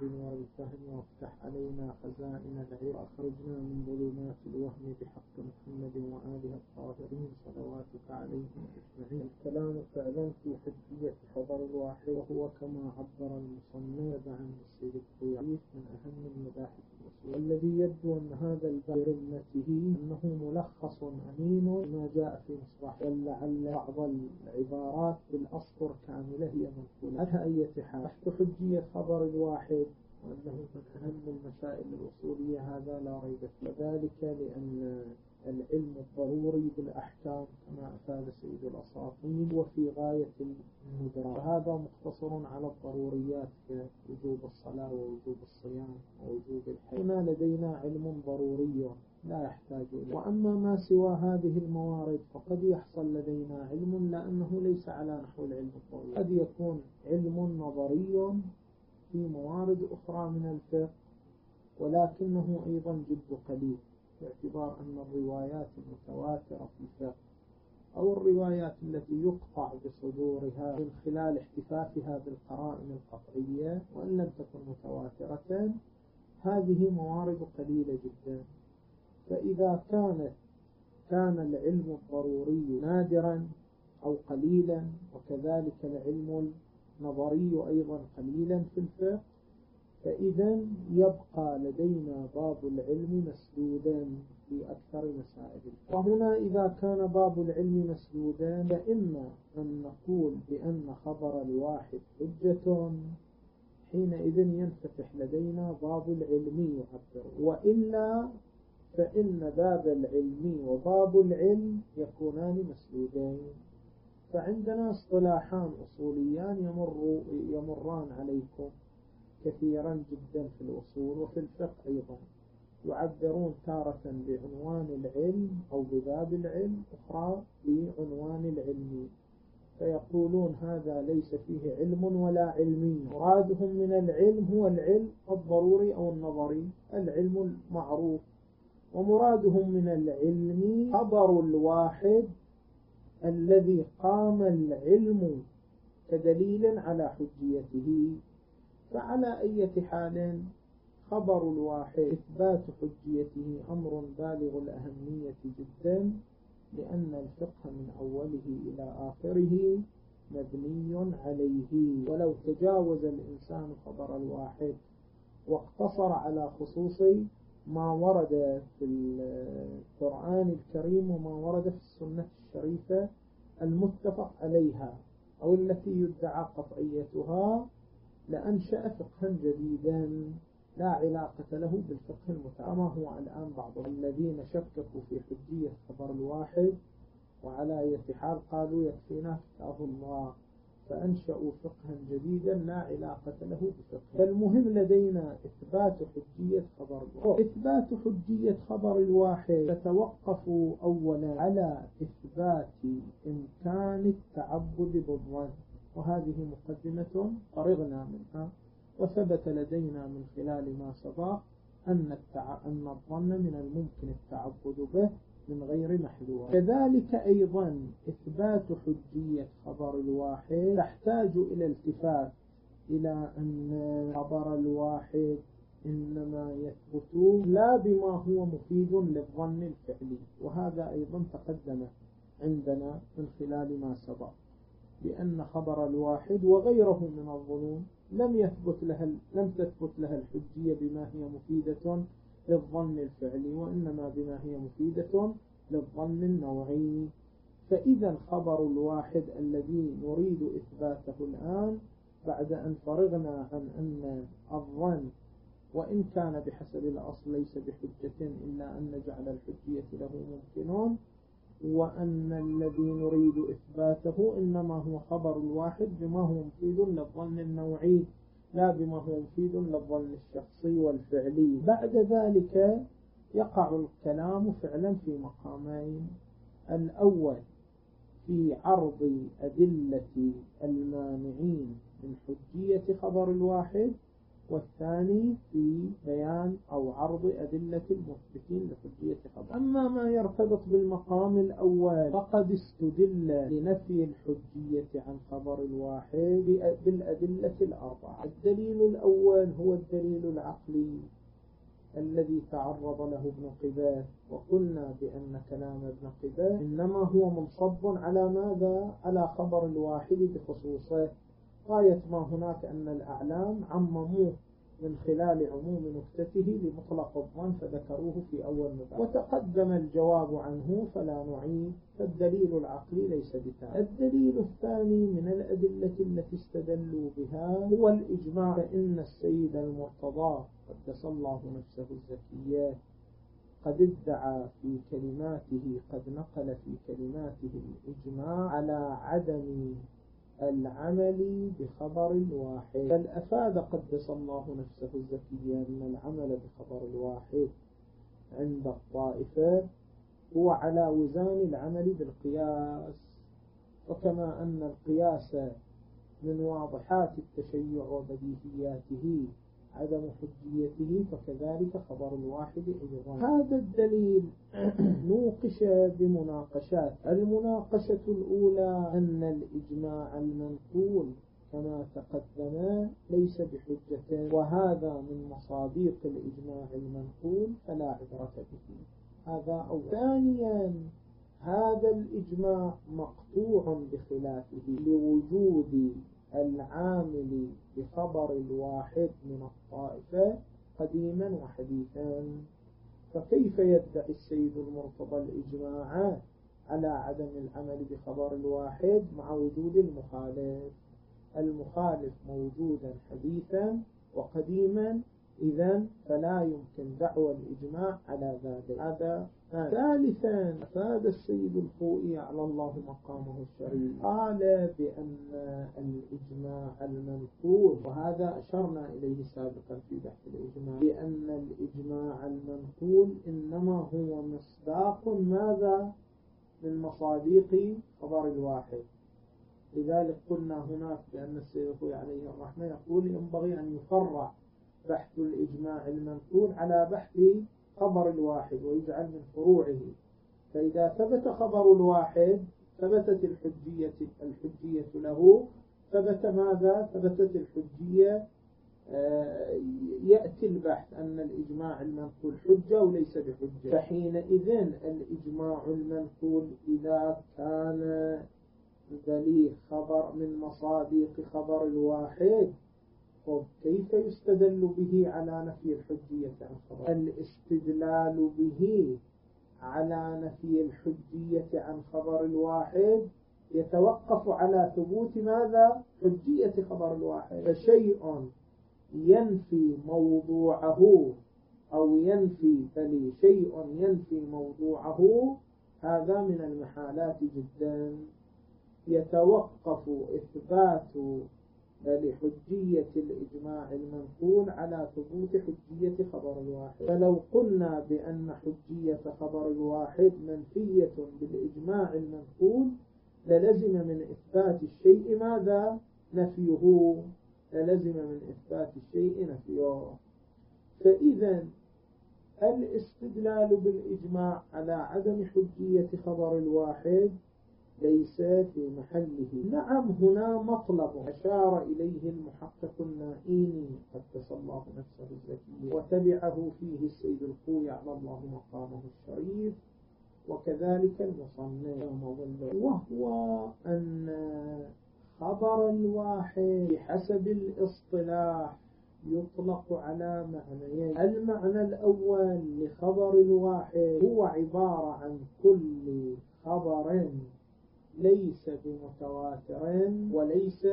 والفهم وافتح علينا خزائن العلم وأخرجنا من ظلمات الوهم بحق محمد وآله الطاهرين صلواتك عليهم أجمعين. الكلام فعلا في حجية خبر الواحد، وهو كما عبر المصنف عن السيد الطيالسي من أهم المباحث الأصول، والذي يبدو أن هذا الباب برمته أنه ملخص أمين ما جاء في مصباح، ولعل بعض العبارات بالأسطر كاملة هي منقولة. على أي حال بحث حجية خبر الواحد وأنه من أهم المسائل الأصولية هذا لا ريب فيه، وذلك لأن العلم الضروري بالأحكام كما أفاد سيد الأساطين وفي غاية الندرة، وهذا مختصر على الضروريات كوجوب الصلاة ووجوب الصيام ووجوب الحج. هنا لدينا علم ضروري لا يحتاج إليه، وأما ما سوى هذه الموارد فقد يحصل لدينا علم لأنه ليس على نحو العلم الضروري، قد يكون علم نظري في موارد أخرى من الفقه ولكنه أيضا جد قليل، باعتبار أن الروايات المتواترة في الفقه أو الروايات التي يقطع بصدورها من خلال احتفافها بالقرائن القطعية وإن لم تكن متواترة، هذه موارد قليلة جدا. فإذا كان العلم الضروري نادرا أو قليلا، وكذلك العلم النظري أيضا قليلا في الفقه، فإذا يبقى لدينا باب العلم مسدودا في أكثر مسائل الفقه. وهنا إذا كان باب العلم مسدودا فإما أن نقول بأن خبر الواحد حجة، حينئذ ينفتح لدينا باب العلم يعبر، وإلا فإن باب العلم وباب العلم يكونان مسدودين. فعندنا اصطلاحان أصوليان يمران عليكم كثيرا جدا في الأصول وفي الفقه أيضا، يعبرون تارة بعنوان العلم أو بباب العلم، أخرى بعنوان العلم، فيقولون هذا ليس فيه علم ولا علمي. مرادهم من العلم هو العلم الضروري أو النظري، العلم المعروف، ومرادهم من العلم خبر الواحد الذي قام العلم كدليل على حجيته. فعلى أي حال خبر الواحد إثبات حجيته أمر بالغ الأهمية جدا، لأن الفقه من أوله إلى آخره مبني عليه. ولو تجاوز الإنسان خبر الواحد واقتصر على خصوص ما ورد في القرآن الكريم وما ورد في السنة الشريفة المتفق عليها أو التي يدعى قطعيتها، لأنشأ فقها جديدا لا علاقة له بالفقه المتعارف، كما هو الآن بعض الذين شككوا في حجية خبر الواحد وعلى أي حال قالوا يكفينا كتاب الله، فأنشأوا فقها جديدا لا علاقة له بفقه. فالمهم لدينا إثبات حجية خبر الواحد. إثبات حجية خبر الواحد تتوقف أولا على إثبات إمكان التعبد بالظن، وهذه مقدمة فرغنا منها، وثبت لدينا من خلال ما سبق أن الظن من الممكن التعبد به من غير محذور. كذلك أيضا إثبات حجية خبر الواحد تحتاج إلى التفات إلى أن خبر الواحد إنما يثبت لا بما هو مفيد للظن الفعلي، وهذا أيضا تقدم عندنا من خلال ما سبق بأن خبر الواحد وغيره من الظنون لم تثبت لها الحجية بما هي مفيدة للظن الفعلي، وإنما بما هي مفيدة للظن النوعي. فإذا خبر الواحد الذي نريد إثباته الآن بعد أن فرغنا عن أن الظن وإن كان بحسب الأصل ليس بحجة إلا أن نجعل الحجية له ممكنون، وأن الذي نريد إثباته إنما هو خبر الواحد بما هو مفيد للظن النوعي لا بما هو مفيد للظن الشخصي والفعلي. بعد ذلك يقع الكلام فعلا في مقامين: الأول في عرض أدلة المانعين من حجية خبر الواحد، والثاني في بيان أو عرض أدلة المثبتين لحجية خبر. أما ما يرتبط بالمقام الأول فقد استدل لنفي الحجية عن خبر الواحد بالأدلة الأربعة. الدليل الأول هو الدليل العقلي الذي تعرض له ابن قباس، وقلنا بأن كلام ابن قباس إنما هو منصب على ماذا؟ على خبر الواحد بخصوصه. غاية ما هناك أن الأعلام عمموه من خلال عموم نكتته لمطلق الظن فذكروه في أول مباحث، وتقدم الجواب عنه فلا نعيد، فالدليل العقلي ليس بتام. الدليل الثاني من الأدلة التي استدلوا بها هو الإجماع، فإن السيد المرتضى قدس الله نفسه الزكية قد ادعى في كلماته، قد نقل في كلماته الإجماع على عدم العمل بخبر الواحد، بل أفاد قدس الله نفسه الزكية أن العمل بخبر الواحد عند الطائفة هو على وزان العمل بالقياس. وكما أن القياس من واضحات التشيع وبديهياته عدم حجيته، فكذلك خبر الواحد أيضا. هذا الدليل نوقش بمناقشات. المناقشة الأولى أن الإجماع المنقول كما تقدم ليس بحجة، وهذا من مصادق الإجماع المنقول فلا عبرة به. هذا أول. ثانيا هذا الإجماع مقطوع بخلافه لوجود العامل بخبر الواحد من الطائفة قديما وحديثا، فكيف يدعي السيد المرتضى الإجماع على عدم العمل بخبر الواحد مع وجود المخالف موجودا حديثا وقديما؟ إذن فلا يمكن دعوى الإجماع على ذلك. هذا ثالثا أفاد السيد الخوئي على الله مقامه الشريف، قال بأن الإجماع المنقول، وهذا أشرنا إليه سابقا في بحث الإجماع، بأن الإجماع المنقول إنما هو مصداق ماذا؟ من مصادق خبر الواحد. لذلك قلنا هناك بأن السيد الخوئي عليه الرحمة يقول ينبغي أن يفرع بحث الإجماع المنقول على بحث خبر الواحد ويجعل من فروعه. فإذا ثبت خبر الواحد ثبتت الحجية له، ثبت ماذا؟ ثبتت الحجية. يأتي البحث أن الإجماع المنقول حجة وليس بحجة، فحينئذ الإجماع المنقول إذا كان ذلك خبر من مصادق خبر الواحد كيف يستدل به على نفي الحجية عن خبر؟ الاستدلال به على نفي الحجية عن خبر الواحد يتوقف على ثبوت ماذا؟ حجية خبر الواحد. فشيء ينفي موضوعه أو ينفي شيء ينفي موضوعه، هذا من المحالات جدا. يتوقف إثبات لحجية الإجماع المنقول على ثبوت حجية خبر الواحد. فلو قلنا بأن حجية خبر الواحد منفية بالإجماع المنقول للزم من إثبات الشيء ماذا؟ نفيه. للزم من إثبات الشيء نفيه. فإذا الاستدلال بالإجماع على عدم حجية خبر الواحد ليس في محله. نعم هنا مطلب أشار إليه المحقق النائيني قدس الله نفسه الزكية، وتبعه فيه السيد الخوئي على الله مقامه الشريف، وكذلك المصنف، وهو أن خبر الواحد بحسب الاصطلاح يطلق على معنيين. المعنى الأول لخبر الواحد هو عبارة عن كل خبر ليس بمتواتر وليس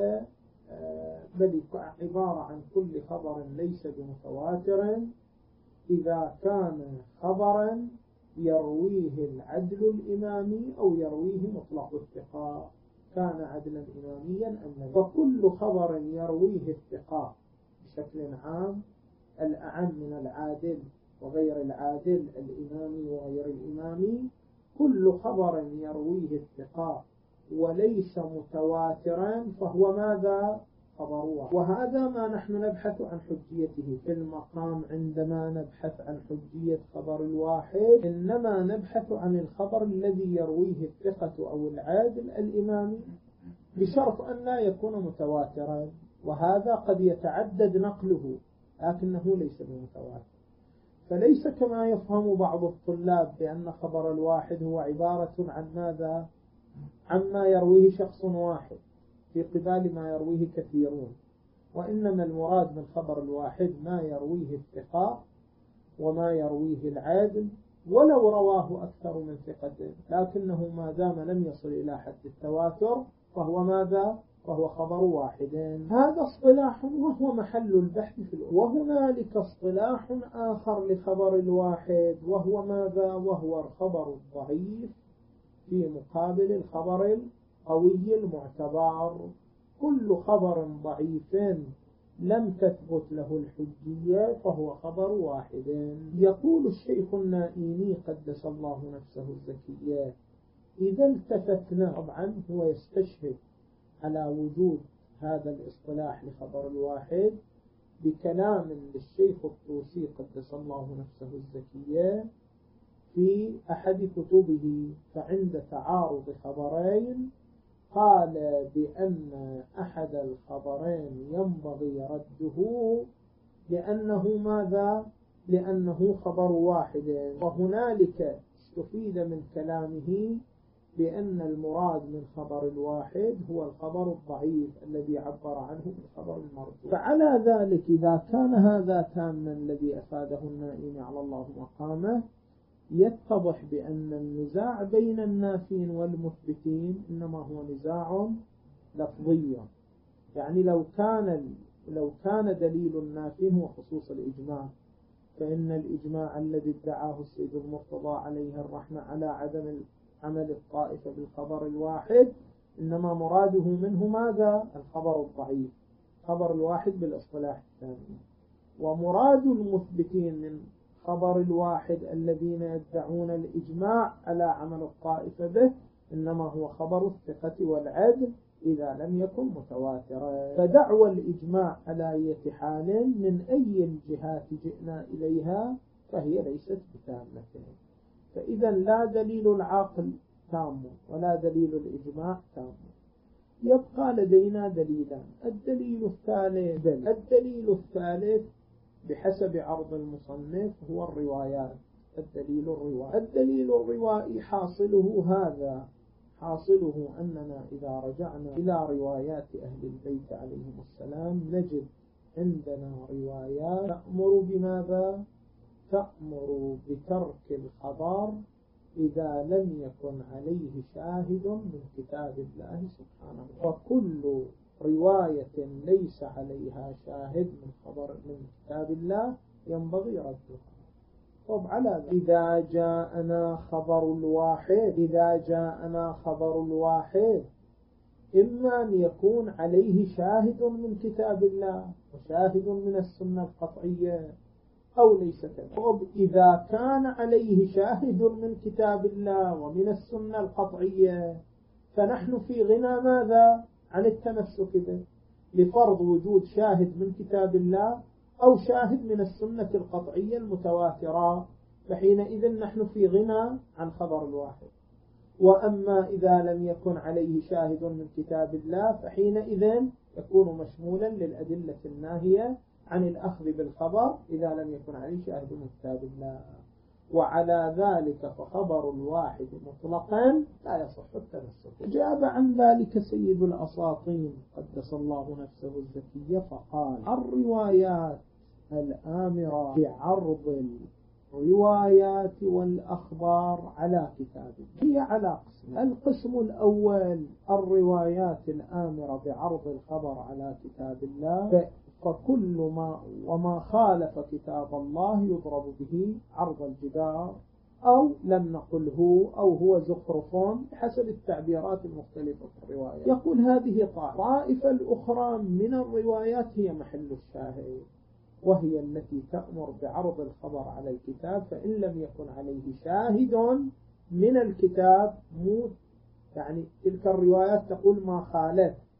بل عبارة عن كل خبر ليس بمتواتر إذا كان خبرا يرويه العدل الإمامي أو يرويه مطلق الثقة، كان عدلا إماميا أم لا. فكل خبر يرويه الثقة بشكل عام، الأعم من العادل وغير العادل، الإمامي وغير الإمامي، كل خبر يرويه الثقة وليس متواترا فهو ماذا؟ خبر واحد. وهذا ما نحن نبحث عن حجيته في المقام. عندما نبحث عن حجية خبر الواحد إنما نبحث عن الخبر الذي يرويه الثقة أو العادل الإمامي بشرط أن لا يكون متواترا، وهذا قد يتعدد نقله لكنه ليس بمتواتر. فليس كما يفهم بعض الطلاب بأن خبر الواحد هو عبارة عن ماذا؟ عما يرويه شخص واحد في قبال ما يرويه كثيرون، وإنما المراد من خبر الواحد ما يرويه الثقة وما يرويه العادل ولو رواه أكثر من ثقة، لكنه ما دام لم يصل إلى حد التواتر فهو ماذا؟ وهو خبر واحد. هذا اصطلاح وهو محل البحث في الأول. وهنالك اصطلاح آخر لخبر الواحد وهو ماذا؟ وهو الخبر الضعيف في مقابل الخبر القوي المعتبر. كل خبر ضعيف لم تثبت له الحجية فهو خبر واحد. يقول الشيخ النائيني قدس الله نفسه الزكية: إذا التفتنا، طبعا هو يستشهد على وجود هذا الاصطلاح لخبر الواحد بكلام للشيخ الطوسي قدس الله نفسه الزكية في أحد كتبه. فعند تعارض خبرين قال بأن أحد الخبرين ينبغي رده لأنه ماذا؟ لأنه خبر واحد. وهنالك استفيد من كلامه بأن المراد من خبر الواحد هو الخبر الضعيف الذي عبر عنه بالخبر المرجوح. فعلى ذلك إذا كان هذا تاما الذي أفاده النائم على الله مقامه، يتضح بأن النزاع بين النافين والمثبتين إنما هو نزاع لفظي. يعني لو كان دليل النافين هو خصوص الإجماع، فإن الإجماع الذي ادعاه السيد المرتضى عليه الرحمة على عدم عمل الطائفة بالخبر الواحد إنما مراده منه ماذا؟ الخبر الضعيف، خبر الواحد بالاصطلاح الثاني. ومراد المثبتين من خبر الواحد الذين يدعون الإجماع على عمل الطائفة به إنما هو خبر الثقة والعدل إذا لم يكن متواترا. فدعوى الإجماع على أي حال من أي الجهات جئنا إليها فهي ليست بتامة. فإذا لا دليل العقل تام ولا دليل الإجماع تام. يبقى لدينا دليلان. الدليل الثالث بحسب عرض المصنف هو الروايات. الدليل الروائي حاصله أننا إذا رجعنا إلى روايات أهل البيت عليهم السلام نجد عندنا روايات تأمر بماذا؟ تأمر بترك الخبر إذا لم يكن عليه شاهد من كتاب الله سبحانه. وكل رواية ليس عليها شاهد من كتاب الله ينبغي ردها. طب على إذا جاءنا خبر الواحد إما أن يكون عليه شاهد من كتاب الله وشاهد من السنة القطعية أو ليس كذلك. إذا كان عليه شاهد من كتاب الله ومن السنة القطعية فنحن في غنى ماذا؟ عن التمسك به، لفرض وجود شاهد من كتاب الله أو شاهد من السنة القطعية المتواترة، فحينئذ نحن في غنى عن خبر الواحد. وأما إذا لم يكن عليه شاهد من كتاب الله فحينئذ يكون مشمولا للأدلة الناهية عن الأخذ بالخبر إذا لم يكن عليه شاهد من كتاب الله. وعلى ذلك فخبر الواحد مطلقا لا يصح التمسك. جاب عن ذلك سيد الأساطين قدس الله نفسه الزكية فقال: الروايات الآمرة بعرض الروايات والأخبار على كتاب هي على قسم. القسم الأول الروايات الآمرة بعرض الخبر على كتاب الله، فكل ما خالف كتاب الله يضرب به عرض الجدار، أو لم نقله أو هو زخرف بحسب التعبيرات المختلفة في الرواية. يقول هذه طائفة الأخرى من الروايات هي محل الشاهد، وهي التي تأمر بعرض الخبر على الكتاب، فإن لم يكن عليه شاهد من الكتاب موت. يعني تلك الروايات تقول ما خالف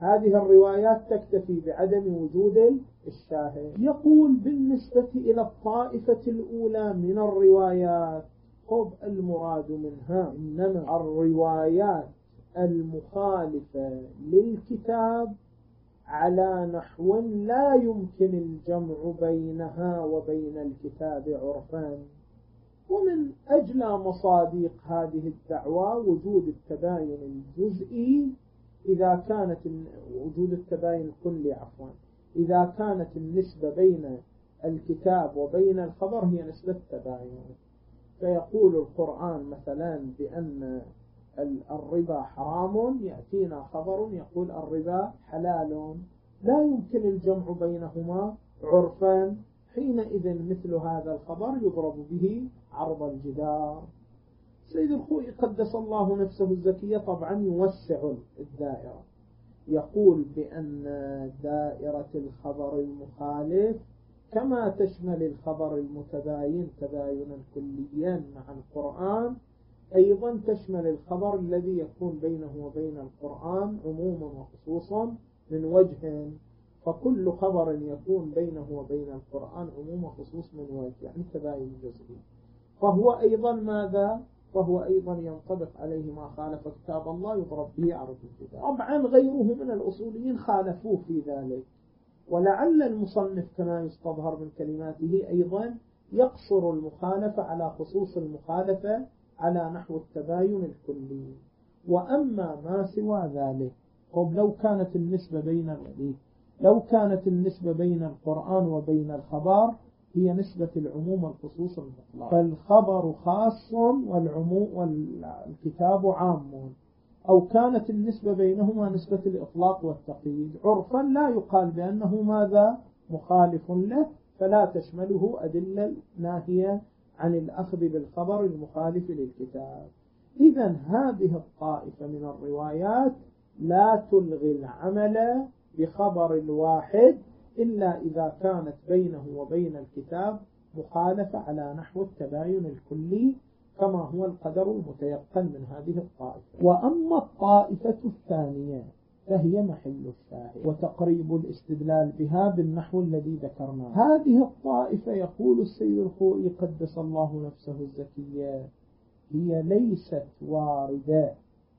هذه الروايات تكتفي بعدم وجود الشاهد. يقول بالنسبة إلى الطائفة الأولى من الروايات المراد منها إنما الروايات المخالفة للكتاب على نحو لا يمكن الجمع بينها وبين الكتاب عرفا. ومن أجل مصادق هذه الدعوة وجود التباين الجزئي إذا كانت وجود التباين الكلي إذا كانت النسبة بين الكتاب وبين الخبر هي نسبة تباين. فيقول القرآن مثلا بأن الربا حرام، يأتينا خبر يقول الربا حلال، لا يمكن الجمع بينهما عرفا، حينئذ مثل هذا الخبر يضرب به عرض الجدار. سيد الخوئي قدس الله نفسه الزكية طبعا يوسع الدائرة، يقول بأن دائرة الخبر المخالف كما تشمل الخبر المتباين تباينا كليا مع القرآن، أيضا تشمل الخبر الذي يكون بينه وبين القرآن عموما وخصوصا من وجه، فكل خبر يكون بينه وبين القرآن عموم وخصوص من وجه، يعني تباين جزئي. فهو أيضا ماذا؟ فهو أيضا ينطبق عليه ما خالف كتاب الله يضرب به عرض الجدار. طبعا غيره من الأصوليين خالفوه في ذلك، ولعل المصنف كما يستظهر من كلماته أيضا يقصر المخالفة على خصوص المخالفة على نحو التباين الكلي. وأما ما سوى ذلك لو كانت النسبة بين القرآن وبين الخبر هي نسبة العموم والخصوص المطلق، فالخبر خاص والكتاب عام، أو كانت النسبة بينهما نسبة الإطلاق والتقييد، عرفا لا يقال بأنه ماذا مخالف له، فلا تشمله أدلة ناهية عن الأخذ بالخبر المخالف للكتاب. إذن هذه الطائفة من الروايات لا تلغي العمل بخبر الواحد إلا إذا كانت بينه وبين الكتاب مخالفة على نحو التباين الكلي كما هو القدر المتيقن من هذه الطائفة. وأما الطائفة الثانية فهي محل الشاهد وتقريب الاستدلال بها بالنحو الذي ذكرناه. هذه الطائفة يقول السيد الخوئي قدس الله نفسه الزكية هي ليست واردة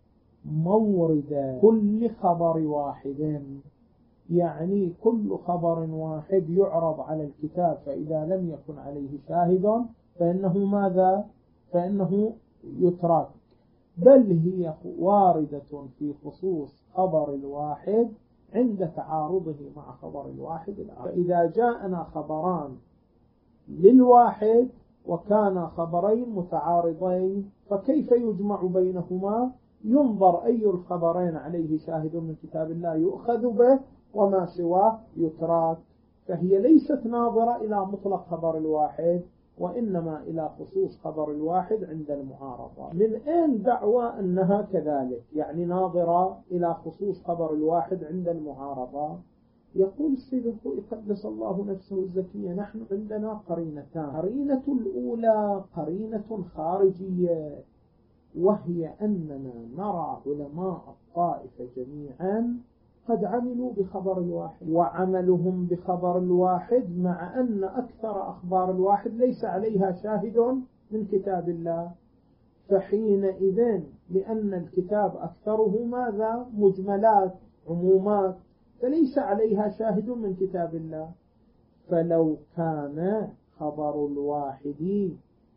مورد كل خبر واحد، يعني كل خبر واحد يعرض على الكتاب فإذا لم يكن عليه شاهد فإنه ماذا؟ فإنه يترك، بل هي واردة في خصوص خبر الواحد عند تعارضه مع خبر الواحد الآخر. فإذا جاءنا خبران للواحد وكان خبرين متعارضين فكيف يجمع بينهما؟ ينظر أي الخبرين عليه شاهد من كتاب الله يؤخذ به وما سواه يترك. فهي ليست ناظرة إلى مطلق خبر الواحد وإنما إلى خصوص خبر الواحد عند المعارضة. من أين دعوى أنها كذلك؟ يعني ناظرة إلى خصوص خبر الواحد عند المعارضة. يقول السيد الخوئي قدس الله نفسه الزكية نحن عندنا قرينتان. قرينة الأولى قرينة خارجية، وهي أننا نرى علماء الطائفة جميعا قد عملوا بخبر الواحد، وعملهم بخبر الواحد مع أن أكثر أخبار الواحد ليس عليها شاهد من كتاب الله، فحينئذ لأن الكتاب أكثره ماذا؟ مجملات عمومات، فليس عليها شاهد من كتاب الله. فلو كان خبر الواحد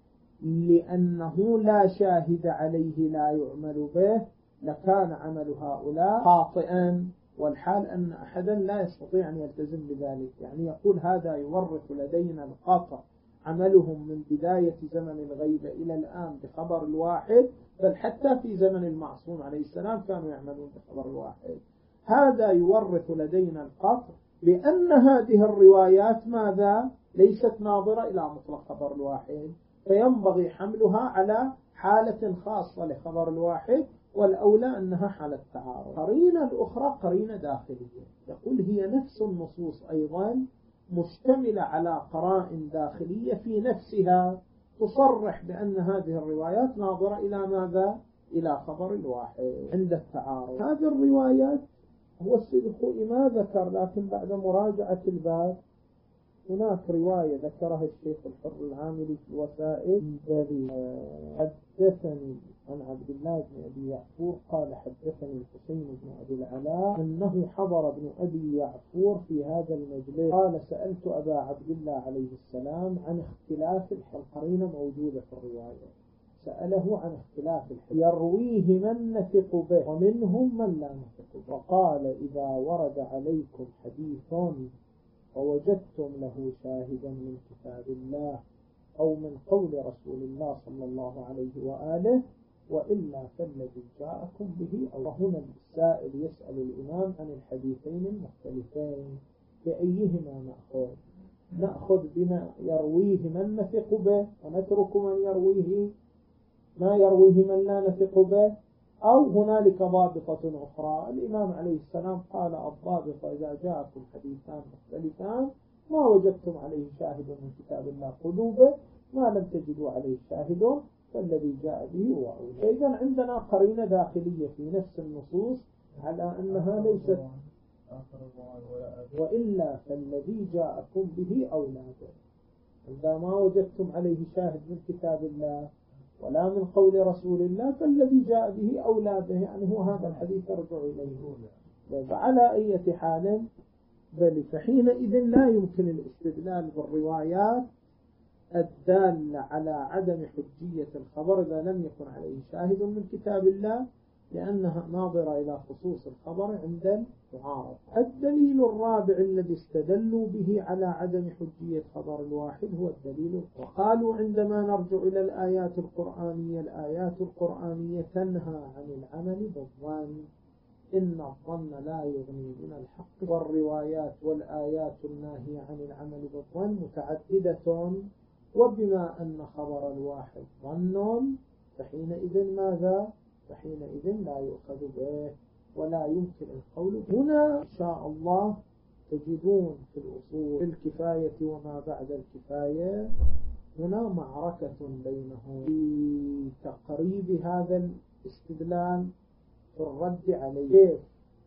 لأنه لا شاهد عليه لا يعمل به لكان عمل هؤلاء خاطئا، والحال أن أحدا لا يستطيع أن يلتزم بذلك. يعني يقول هذا يورث لدينا القطع عملهم من بداية زمن الغيبة إلى الآن بخبر الواحد، بل حتى في زمن المعصوم عليه السلام كانوا يعملون بخبر الواحد. هذا يورث لدينا القطع بأن هذه الروايات ماذا؟ ليست ناظرة إلى مطلق خبر الواحد، فينبغي حملها على حالة خاصة لخبر الواحد، والأولى أنها حالة تعارض. قرينة الأخرى قرينة داخلية، يقول هي نفس النصوص أيضا مشتملة على قرائن داخلية في نفسها تصرح بأن هذه الروايات ناظرة إلى ماذا؟ إلى خبر الواحد عند التعارض. هذه الروايات هو السيد الخوئي ما ذكر، لكن بعد مراجعة الباب هناك رواية ذكرها الشيخ الحر العاملي في الوسائل، حدثني عن عبد الله بن أبي يعفور قال حدثني الحسين بن أبي العلاء أنه حضر ابن أبي يعفور في هذا المجلس. قال سألت أبا عبد الله عليه السلام عن اختلاف القرينة موجودة في الرواية، سأله عن اختلاف يرويه من نثق به ومنهم من لا نثق به، وقال إذا ورد عليكم حديث ووجدتم له شاهدا من كتاب الله أو من قول رسول الله صلى الله عليه وآله وإلا فالذي جاءكم به. أو هنا السائل يسأل الإمام عن الحديثين المختلفين بأيهما نأخذ بما يرويه من نثق به ونترك من يرويه ما يرويه من لا نثق به، أو هنالك ضابطة أخرى. الإمام عليه السلام قال الضابطة إذا جاءكم حديثان مختلفان ما وجدتم عليه شاهد من كتاب الله خذوا به، ما لم تجدوا عليه شاهد فالذي جاء به هو أولى. إذن عندنا قرينة داخلية في نفس النصوص على أنها ليست وإلا فالذي جاءكم به أولى به. إذا ما وجدتم عليه شاهد من كتاب الله ولا من قول رسول الله فالذي جاء به أولى به، يعني هو هذا الحديث يرجع إليه. فعلى أي حال بل فحينئذ لا يمكن الاستدلال بالروايات الدالة على عدم حجية الخبر إذا لم يكن عليه شاهد من كتاب الله، لأنها ناظرة إلى خصوص الخبر عند المعارض. الدليل الرابع الذي استدلوا به على عدم حجية خبر الواحد هو الدليل. وقالوا عندما نرجع إلى الآيات القرآنية تنهى عن العمل بالظن، إن الظن لا يغني من الحق، والروايات والآيات الناهية عن العمل بالظن متعددة، وبما أن خبر الواحد ظن فحينئذ ماذا؟ فحينئذ لا يؤخذ به ولا يمكن القول. هنا إن شاء الله تجدون في الأصول الكفاية وما بعد الكفاية هنا معركة بينهم في تقريب هذا الاستدلال في الرد عليه. كيف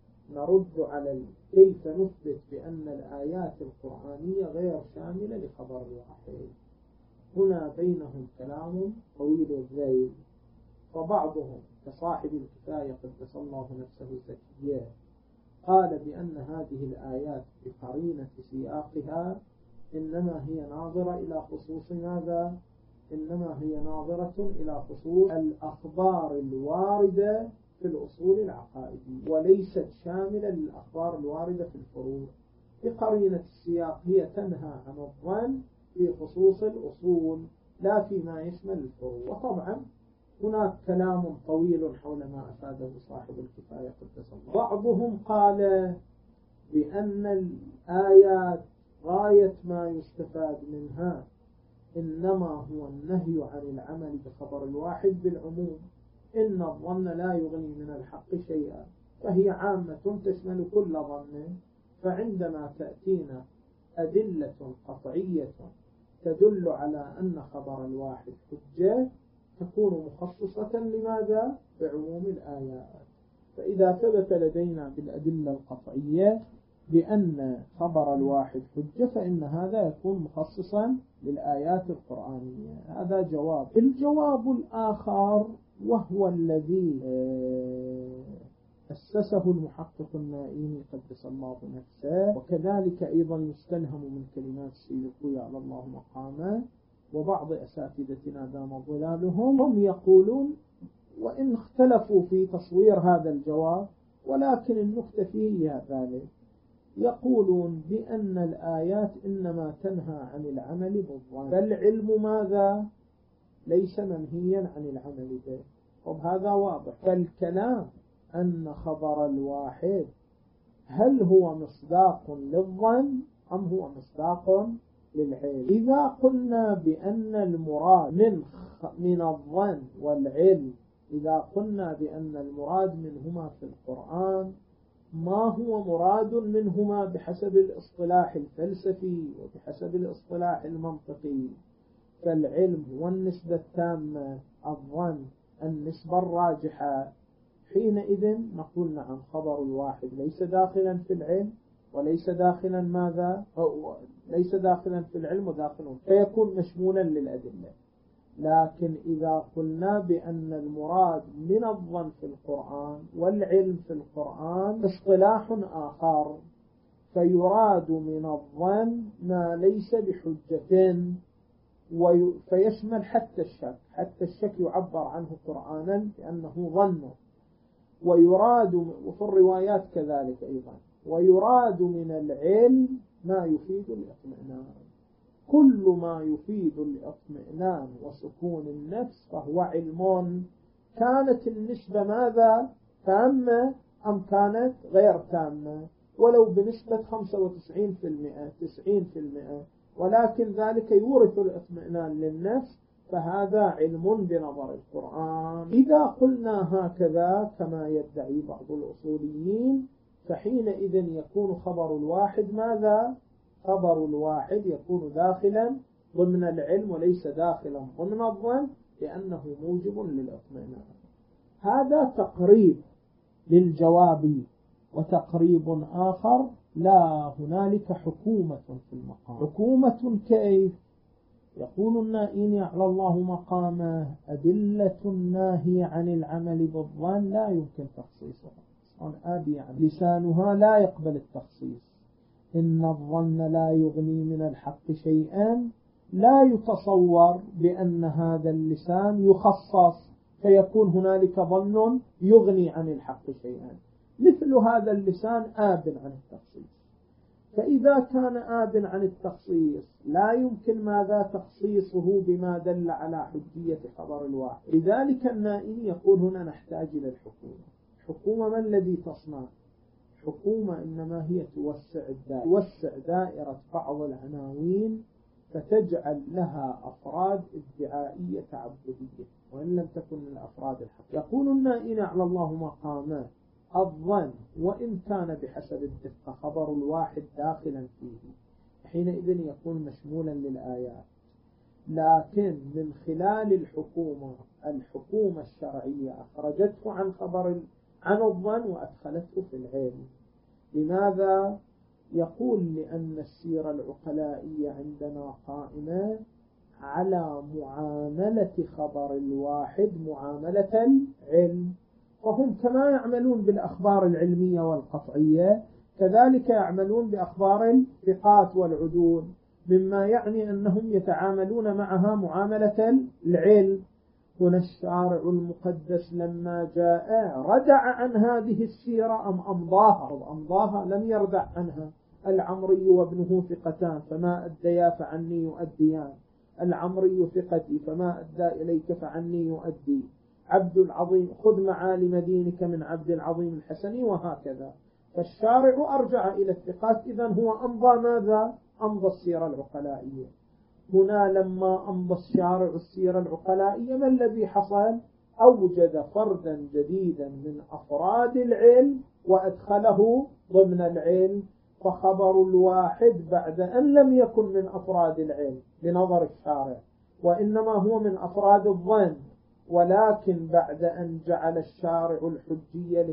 نرد على كيف نثبت بأن الآيات القرآنية غير شاملة لخبر الواحد؟ هنا بينهم كلام طويل الذيل، فبعضهم كصاحب الكفاية قدس الله نفسه الزكية قال بأن هذه الآيات بقرينة سياقها إنما هي ناظرة إلى خصوص ماذا؟ إنما هي ناظرة إلى خصوص الأخبار الواردة في الأصول العقائدية، وليست شاملة للأخبار الواردة في الفروع. بقرينة السياق هي تنهى عن الظن في خصوص الأصول لا فيما يشمل الفروع. وطبعا هناك كلام طويل حول ما أفاده صاحب الكفاية قدس الله. بعضهم قال بأن الآيات غاية ما يستفاد منها إنما هو النهي عن العمل بخبر الواحد بالعموم، إن الظن لا يغني من الحق شيئا، فهي عامة تشمل كل ظن. فعندما تأتينا أدلة قطعية تدل على أن خبر الواحد حجة تكون مخصصة لماذا؟ بعموم الآيات. فإذا ثبت لدينا بالأدلة القطعية بأن خبر الواحد حجة فإن هذا يكون مخصصا للآيات القرآنية. هذا جواب. الجواب الآخر وهو الذي أسسه المحقق النائمي قدس الله نفسه، وكذلك أيضا يستلهم من كلمات السيد الخوئي على الله مقامه وبعض أساتذتنا دام ظلالهم، هم يقولون وإن اختلفوا في تصوير هذا الجواب ولكن النكتة فيه ذلك، يقولون بأن الآيات إنما تنهى عن العمل بالظن، فالعلم ماذا؟ ليس منهيا عن العمل به. طب هذا واضح. فالكلام أن خبر الواحد هل هو مصداق للظن أم هو مصداق للعلم؟ إذا قلنا بأن المراد من الظن والعلم، إذا قلنا بأن المراد منهما في القرآن ما هو مراد منهما بحسب الاصطلاح الفلسفي وبحسب الاصطلاح المنطقي، فالعلم هو النسبة التامة، الظن النسبة الراجحة. حينئذ نقول نعم خبر الواحد ليس داخلا في العلم وليس داخلا ماذا؟ ليس داخلا في العلم وداخل فيكون مشمولا للأدلة. لكن إذا قلنا بأن المراد من الظن في القرآن والعلم في القرآن اصطلاح آخر، فيراد من الظن ما ليس بحجة فيشمل حتى الشك. حتى الشك يعبر عنه قرآنا لأنه ظن، ويراد وفي الروايات كذلك أيضا. ويراد من العلم ما يفيد الاطمئنان. كل ما يفيد الاطمئنان وسكون النفس فهو علم. كانت النسبة ماذا؟ تامة أم كانت غير تامة، ولو بنسبة 95% 90%، ولكن ذلك يورث الاطمئنان للنفس، فهذا علم بنظر القرآن. إذا قلنا هكذا كما يدعي بعض الأصوليين، فحينئذ يكون خبر الواحد ماذا؟ خبر الواحد يكون داخلا ضمن العلم وليس داخلا ضمن الظن، لأنه موجب للاطمئنان. هذا تقريب للجواب. وتقريب آخر: لا هنالك حكومة في المقام. حكومة كيف؟ يقول النائين على الله مقامه أدلة الناهي عن العمل بالظن لا يمكن تخصيصها. يعني لسانها لا يقبل التخصيص. إن الظن لا يغني من الحق شيئا، لا يتصور بأن هذا اللسان يخصص فيكون هنالك ظن يغني عن الحق شيئا. مثل هذا اللسان آب عن التخصيص. فإذا كان آب عن التخصيص لا يمكن ماذا تخصيصه بما دل على حجية خبر الواحد. لذلك النائي يقول هنا نحتاج إلى الحكومة. حكومة ما الذي تصنع؟ حكومة إنما هي توسع دائرة بعض العناوين فتجعل لها أفراد ادعائية تعبدية وإن لم تكن من الأفراد الحق. يقول النائين على الله مقامات الظن وإن كان بحسب الدقة خبر الواحد داخلا فيه، حينئذ يكون مشمولا للآيات. لكن من خلال الحكومة الشرعية أخرجته عن الظن وأدخلته في العلم. لماذا؟ يقول لأن السيرة العقلائية عندنا قائمة على معاملة خبر الواحد معاملة العلم، وهم كما يعملون بالأخبار العلمية والقطعية كذلك يعملون بأخبار الثقات والعدول، مما يعني أنهم يتعاملون معها معاملة العلم. هنا الشارع المقدس لما جاء ردع عن هذه السيرة أم أمضاها؟ لم يردع عنها. العمري وابنه ثقتان فما أديا فعني يؤديان، العمري ثقتي فما أدى إليك فعني يؤدي، عبد العظيم خذ معالم دينك من عبد العظيم الحسني، وهكذا. فالشارع أرجع إلى الثقات، إذن هو أمضى ماذا؟ أمضى السيرة العقلائية. هنا لما أمضى الشارع السيرة العقلائية ما الذي حصل؟ أوجد فردا جديدا من أفراد العلم وأدخله ضمن العلم. فخبر الواحد بعد أن لم يكن من أفراد العلم بنظر الشارع وإنما هو من أفراد الظن، ولكن بعد أن جعل الشارع الحجية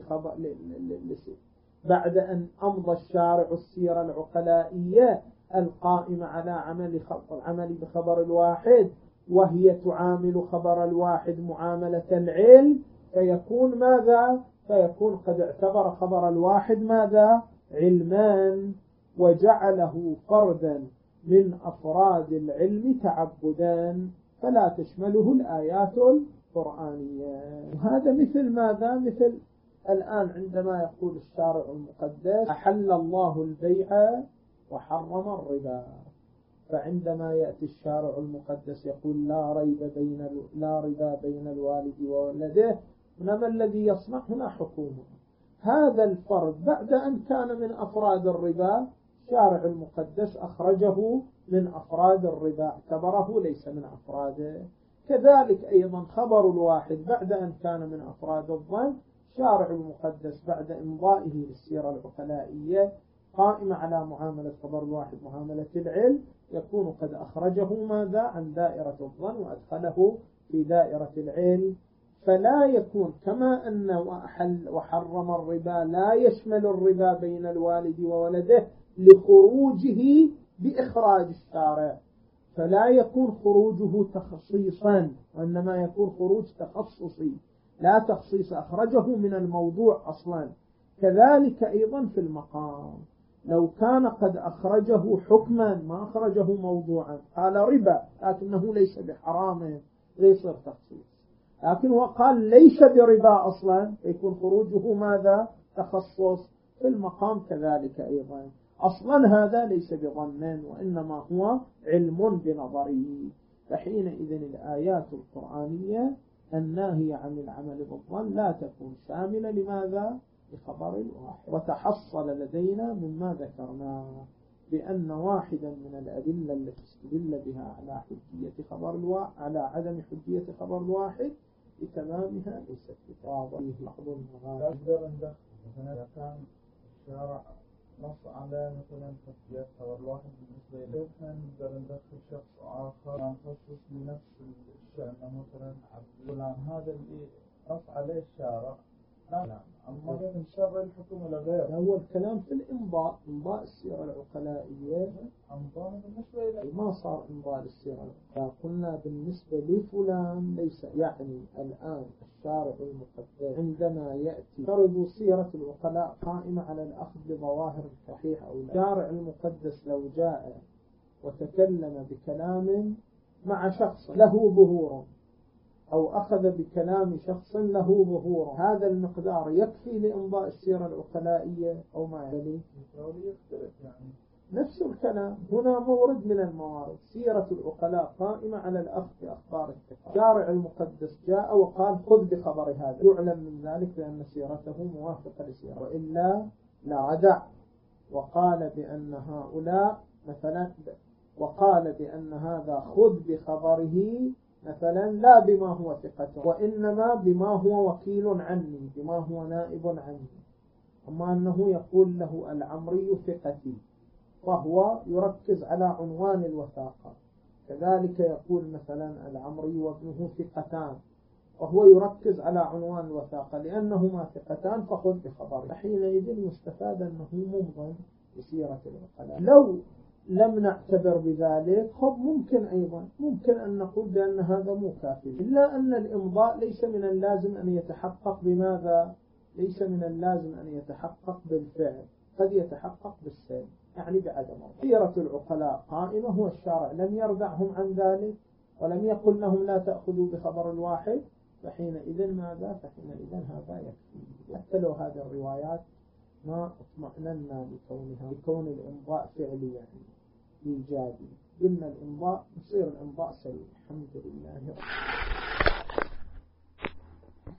بعد أن أمضى الشارع السيرة العقلائية القائمة على عمل بخبر الواحد وهي تعامل خبر الواحد معاملة العلم، فيكون ماذا؟ فيكون قد اعتبر خبر الواحد ماذا؟ علمان، وجعله فردا من أفراد العلم تعبدان، فلا تشمله الآيات القرآنية. وهذا مثل ماذا؟ مثل الآن عندما يقول الشارع المقدس أحل الله البيع وحرم الربا، فعندما يأتي الشارع المقدس يقول لا ربا بين الوالد وولده، ما الذي يصنع؟ هنا حكومة. هذا الفرد بعد أن كان من أفراد الربا الشارع المقدس أخرجه من أفراد الربا، اعتبره ليس من أفراده. كذلك أيضا خبر الواحد بعد أن كان من أفراد الظن، الشارع المقدس بعد إمضائه للسيرة العقلائية قائمة على معاملة خبر الواحد معاملة العلم، يكون قد أخرجه ماذا؟ عن دائرة الظن وأدخله في دائرة العلم. فلا يكون كما أن وحرم الربا لا يشمل الربا بين الوالد وولده لخروجه بإخراج الشارع، فلا يكون خروجه تخصيصا، وإنما يكون خروج تخصصي لا تخصيص، أخرجه من الموضوع أصلا. كذلك أيضا في المقام، لو كان قد أخرجه حكما ما أخرجه موضوعا، قال ربا لكنه ليس بحرام ليس تخصيص، لكن هو قال ليس بربا أصلا، يكون خروجه ماذا؟ تخصص. في المقام كذلك أيضا أصلا هذا ليس بظن، وإنما هو علم بنظره. فحينئذ الآيات القرآنية الناهية عن العمل بالظن لا تكون شاملة لماذا؟ لخبر الواحد. وتحصل لدينا مما ذكرناه بأن واحدا من الأدلة التي استدل بها على حجية خبر الواحد على عدم حجية خبر الواحد بتمامها ليست بواضحة. لحظ نقدر ندخل كان الشارع نص على مثلا حجية خبر الواحد بالنسبة إليه، نقدر ندخل شخص آخر نخصص لنفس الشأن مثلا عبد فلان، هذا اللي نص عليه الشارع. نعم، أما من شرع الحكم ولا غير. هو الكلام في الإمضاء، إمضاء السيرة العقلائية. أمضاء بالنسبة إليه ما صار إمضاء السيرة العقلائية، قلنا بالنسبة لفلان ليس. يعني الآن الشارع المقدس عندما يأتي فرض سيرة العقلاء قائمة على الأخذ بظواهر الصحيح أو لا. الشارع المقدس لو جاء وتكلم بكلام مع شخص له ظهور، أو أخذ بكلام شخص له ظهور، هذا المقدار يكفي لإمضاء السيرة العقلائية أو ما يلي؟ يعني نفس الكلام هنا مورد من الموارد. سيرة العقلاء قائمة على الأخذ بأخبار الثقات. الشارع المقدس جاء وقال خذ بخبر هذا، يعلم من ذلك بأن سيرته موافقة لسيرة، وإلا لردع وقال بأن هؤلاء مثلا، وقال بأن هذا خذ بخبره مثلا لا بما هو ثقته، وإنما بما هو وكيل عني، بما هو نائب عني. أما أنه يقول له العمري ثقتي، فهو يركز على عنوان الوثاقة. كذلك يقول مثلا العمري وابنه ثقتان، وهو يركز على عنوان الوثاقة لأنهما ثقتان فخذ بخبره. حينئذ يستفاد أنه ممضٍ بسيرة العقلاء. لو لم نعتبر بذلك ممكن أيضا أن نقول بأن هذا مو كافي، إلا أن الإمضاء ليس من اللازم أن يتحقق بماذا؟ ليس من اللازم أن يتحقق بالفعل، قد يتحقق بالسلب، يعني بعدم. سيرة العقلاء قائمة، هو الشارع لم يردعهم عن ذلك ولم يقل لهم لا تأخذوا بخبر الواحد، فحينئذ ماذا؟ فحينئذ هذا يكفي. حتى لو هذه الروايات ما اطمأننا لكون الإمضاء فعلي يعني إيجابي، قلنا الإمضاء يصير الإمضاء سليم. الحمد لله.